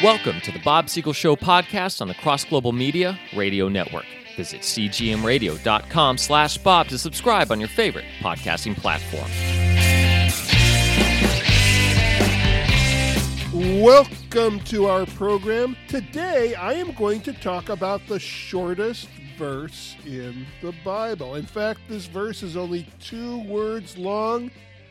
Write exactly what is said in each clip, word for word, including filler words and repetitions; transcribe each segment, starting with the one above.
Welcome to the Bob Siegel Show podcast on the Cross Global Media Radio Network. Visit cgmradio.com slash Bob to subscribe on your favorite podcasting platform. Welcome to our program. Today, I am going to talk about the shortest verse in the Bible. In fact, this verse is only two words long.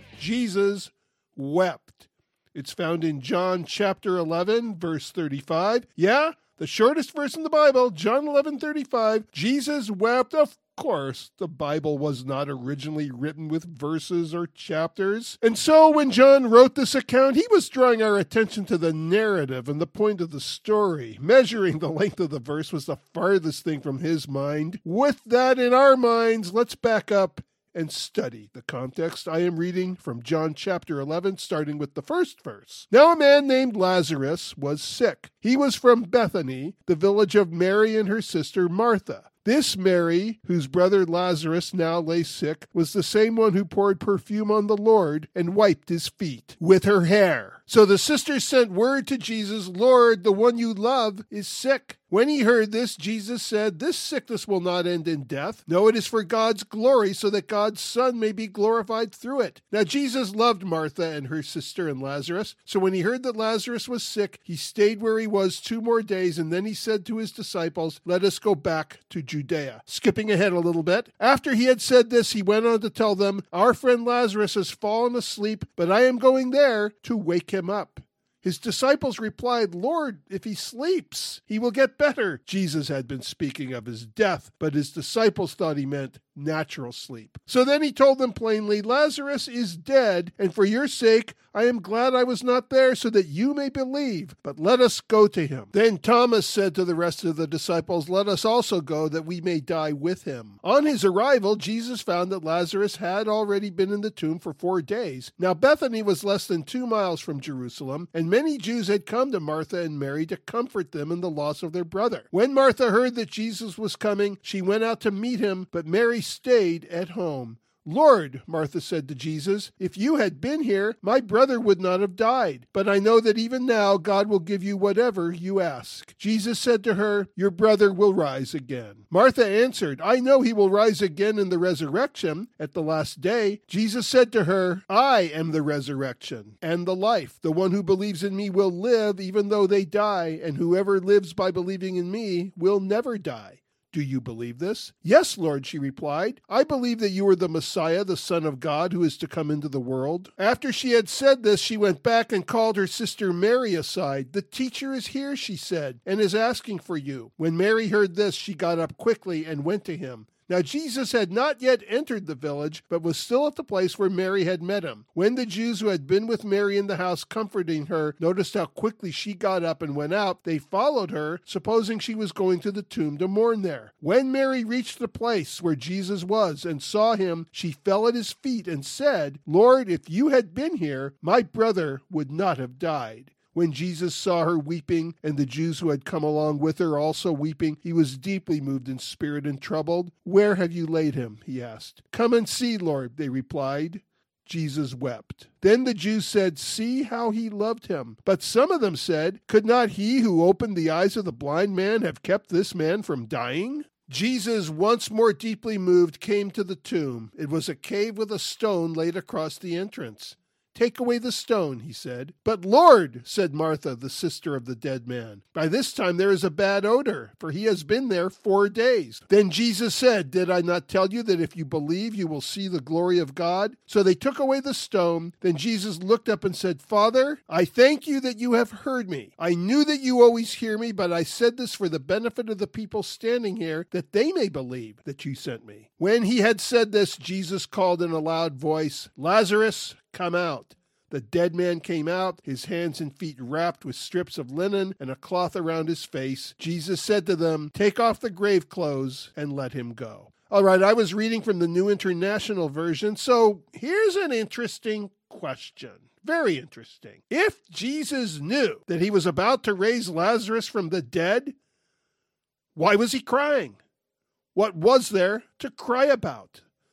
Jesus wept. It's found in John chapter eleven, verse thirty-five. Yeah, the shortest verse in the Bible, John eleven thirty-five. Jesus wept. Of course, the Bible was not originally written with verses or chapters. And so when John wrote this account, he was drawing our attention to the narrative and the point of the story. Measuring the length of the verse was the farthest thing from his mind. With that in our minds, let's back up and study the context. I am reading from John chapter eleven, starting with the first verse. Now a man named Lazarus was sick. He was from Bethany, the village of Mary and her sister Martha. This Mary, whose brother Lazarus now lay sick, was the same one who poured perfume on the Lord and wiped his feet with her hair. So the sisters sent word to Jesus, "Lord, the one you love is sick." When he heard this, Jesus said, "This sickness will not end in death. No, it is for God's glory, so that God's Son may be glorified through it." Now Jesus loved Martha and her sister and Lazarus. So when he heard that Lazarus was sick, he stayed where he was two more days, and then he said to his disciples, "Let us go back to Judea." Skipping ahead a little bit. After he had said this, he went on to tell them, "Our friend Lazarus has fallen asleep, but I am going there to wake him up." His disciples replied, "Lord, if he sleeps, he will get better." Jesus had been speaking of his death, but his disciples thought he meant natural sleep. So then he told them plainly, "Lazarus is dead, and for your sake I am glad I was not there, so that you may believe. But let us go to him." Then Thomas said to the rest of the disciples, "Let us also go, that we may die with him." On his arrival, Jesus found that Lazarus had already been in the tomb for four days. Now Bethany was less than two miles from Jerusalem, and many Jews had come to Martha and Mary to comfort them in the loss of their brother. When Martha heard that Jesus was coming, she went out to meet him, but Mary stayed at home. "Lord," Martha said to Jesus, "if you had been here, my brother would not have died. But I know that even now God will give you whatever you ask." Jesus said to her, "Your brother will rise again." Martha answered, "I know he will rise again in the resurrection at the last day." Jesus said to her, "I am the resurrection and the life. The one who believes in me will live even though they die, and whoever lives by believing in me will never die. Do you believe this?" "Yes, Lord," she replied. "I believe that you are the Messiah, the Son of God, who is to come into the world." After she had said this, she went back and called her sister Mary aside. "The teacher is here," she said, "and is asking for you." When Mary heard this, she got up quickly and went to him. Now Jesus had not yet entered the village, but was still at the place where Mary had met him. When the Jews who had been with Mary in the house comforting her noticed how quickly she got up and went out, they followed her, supposing she was going to the tomb to mourn there. When Mary reached the place where Jesus was and saw him, she fell at his feet and said, "Lord, if you had been here, my brother would not have died." When Jesus saw her weeping, and the Jews who had come along with her also weeping, he was deeply moved in spirit and troubled. "Where have you laid him?" he asked. "Come and see, Lord," they replied. Jesus wept. Then the Jews said, "See how he loved him." But some of them said, "Could not he who opened the eyes of the blind man have kept this man from dying?" Jesus, once more deeply moved, came to the tomb. It was a cave with a stone laid across the entrance. "Take away the stone," he said. "But Lord," said Martha, the sister of the dead man, "by this time there is a bad odor, for he has been there four days." Then Jesus said, "Did I not tell you that if you believe, you will see the glory of God?" So they took away the stone. Then Jesus looked up and said, "Father, I thank you that you have heard me. I knew that you always hear me, but I said this for the benefit of the people standing here, that they may believe that you sent me." When he had said this, Jesus called in a loud voice, "Lazarus, come out." The dead man came out, his hands and feet wrapped with strips of linen and a cloth around his face. Jesus said to them, "Take off the grave clothes and let him go." All right, I was reading from the New International Version, so here's an interesting question. Very interesting. If Jesus knew that he was about to raise Lazarus from the dead, why was he crying? What was there to cry about?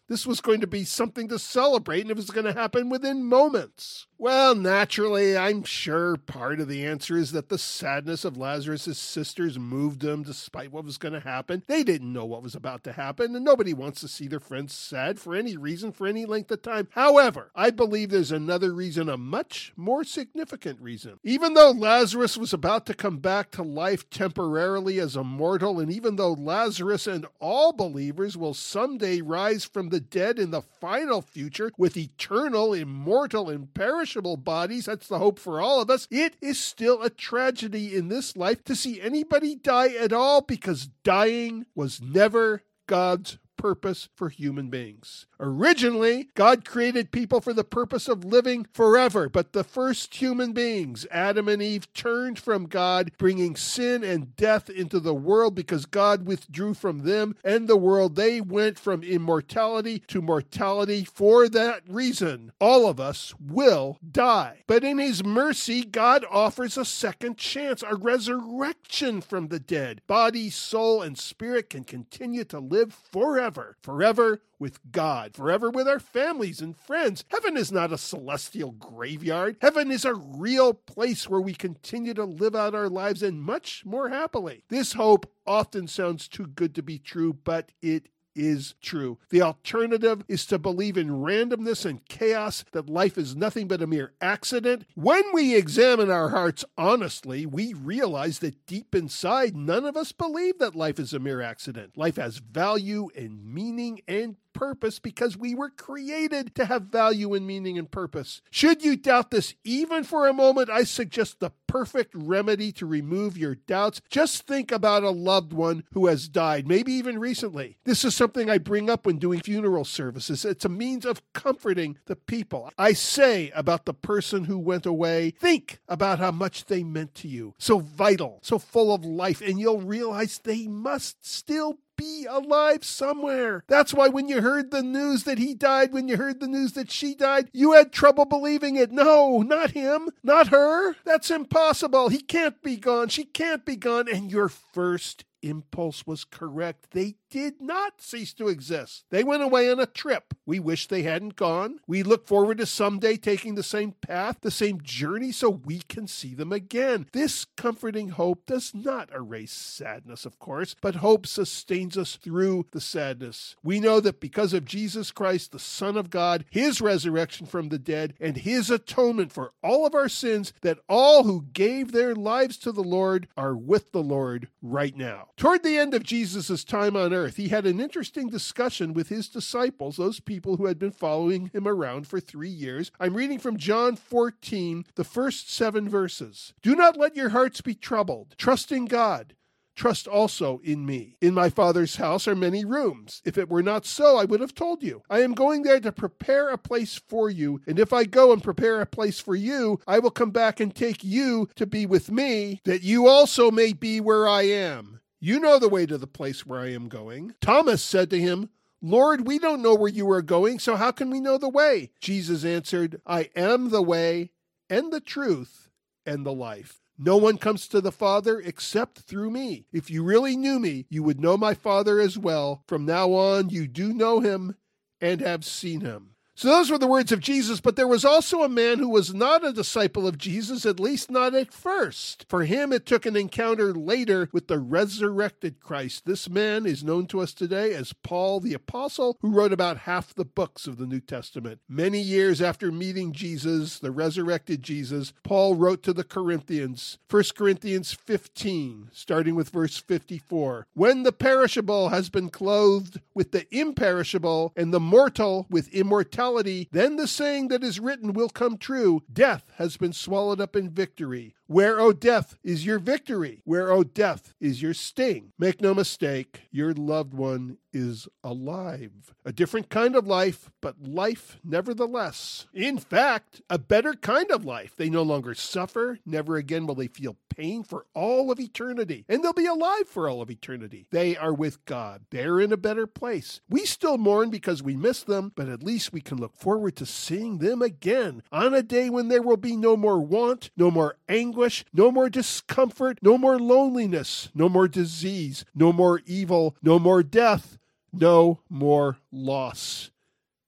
This was going to be something to celebrate, and it was going to happen within moments. Well, naturally, I'm sure part of the answer is that the sadness of Lazarus' sisters moved them despite what was going to happen. They didn't know what was about to happen, and nobody wants to see their friends sad for any reason, for any length of time. However, I believe there's another reason, a much more significant reason. Even though Lazarus was about to come back to life temporarily as a mortal, and even though Lazarus and all believers will someday rise from the dead in the final future with eternal, immortal, imperishable bodies, that's the hope for all of us, it is still a tragedy in this life to see anybody die at all, because dying was never God's purpose for human beings. Originally, God created people for the purpose of living forever, but the first human beings, Adam and Eve, turned from God, bringing sin and death into the world because God withdrew from them and the world. They went from immortality to mortality. For that reason, all of us will die. But in His mercy, God offers a second chance, a resurrection from the dead. Body, soul, and spirit can continue to live forever. Forever, forever with God, forever with our families and friends. Heaven is not a celestial graveyard. Heaven is a real place where we continue to live out our lives and much more happily. This hope often sounds too good to be true, but it is true. The alternative is to believe in randomness and chaos, that life is nothing but a mere accident. When we examine our hearts honestly, we realize that deep inside, none of us believe that life is a mere accident. Life has value and meaning and purpose because we were created to have value and meaning and purpose. Should you doubt this even for a moment, I suggest the perfect remedy to remove your doubts. Just think about a loved one who has died, maybe even recently. This is something I bring up when doing funeral services. It's a means of comforting the people. I say about the person who went away, think about how much they meant to you. So vital, so full of life, and you'll realize they must still be alive somewhere. That's why when you heard the news that he died, when you heard the news that she died, you had trouble believing it. No, not him, not her. That's impossible. He can't be gone. She can't be gone. And your first impulse was correct. They did not cease to exist. They went away on a trip. We wish they hadn't gone. We look forward to someday taking the same path, the same journey, so we can see them again. This comforting hope does not erase sadness, of course, but hope sustains us through the sadness. We know that because of Jesus Christ, the Son of God, His resurrection from the dead, and His atonement for all of our sins, that all who gave their lives to the Lord are with the Lord right now. Toward the end of Jesus' time on earth, He had an interesting discussion with His disciples, those people who had been following Him around for three years. I'm reading from John fourteen, the first seven verses. Do not let your hearts be troubled. Trust in God. Trust also in me. In my Father's house are many rooms. If it were not so, I would have told you. I am going there to prepare a place for you, and if I go and prepare a place for you, I will come back and take you to be with me, that you also may be where I am. You know the way to the place where I am going. Thomas said to Him, Lord, we don't know where you are going, so how can we know the way? Jesus answered, I am the way and the truth and the life. No one comes to the Father except through me. If you really knew me, you would know my Father as well. From now on, you do know Him and have seen Him. So those were the words of Jesus, but there was also a man who was not a disciple of Jesus, at least not at first. For him, it took an encounter later with the resurrected Christ. This man is known to us today as Paul the Apostle, who wrote about half the books of the New Testament. Many years after meeting Jesus, the resurrected Jesus, Paul wrote to the Corinthians, First Corinthians fifteen, starting with verse fifty-four. When the perishable has been clothed with the imperishable, and the mortal with immortality, then the saying that is written will come true. Death has been swallowed up in victory. Where, O death, is your victory? Where, O death, is your sting? Make no mistake, your loved one is alive. A different kind of life, but life nevertheless. In fact, a better kind of life. They no longer suffer. Never again will they feel pain for all of eternity. And they'll be alive for all of eternity. They are with God. They're in a better place. We still mourn because we miss them, but at least we can look forward to seeing them again on a day when there will be no more want, no more anguish, no more discomfort, no more loneliness, no more disease, no more evil, no more death, no more loss.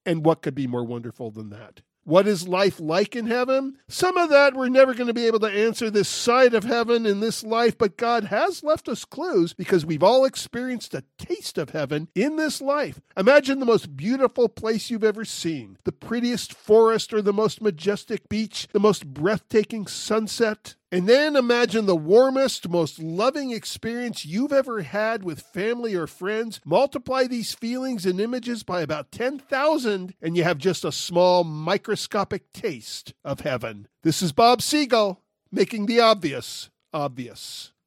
And what could be more wonderful than that? What is life like in heaven? Some of that we're never going to be able to answer this side of heaven in this life, but God has left us clues because we've all experienced a taste of heaven in this life. Imagine the most beautiful place you've ever seen, the prettiest forest or the most majestic beach, the most breathtaking sunset. And then imagine the warmest, most loving experience you've ever had with family or friends. Multiply these feelings and images by about ten thousand, and you have just a small microscopic taste of heaven. This is Bob Siegel, making the obvious obvious.